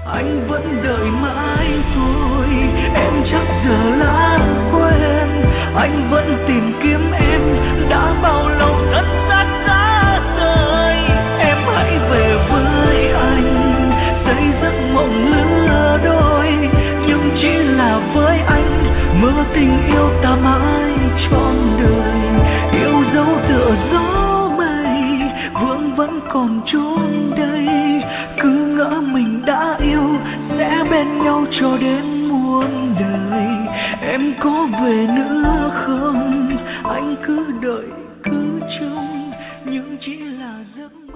anh vẫn đợi mãi thôi. Em chắc giờ lãng quên, anh vẫn tìm kiếm em đã bao lâu rất xa rời. Em hãy về với anh, xây giấc mộng lứa đôi, nhưng chỉ là với anh mơ tình yêu ta mãi trọn đời. Yêu dấu tựa gió mây, vương vẫn còn chốn đây, cứ ngỡ mình đã yêu sẽ bên nhau cho đến muôn đời. Em có về nữa không, anh cứ đợi cứ trông, nhưng chỉ là giấc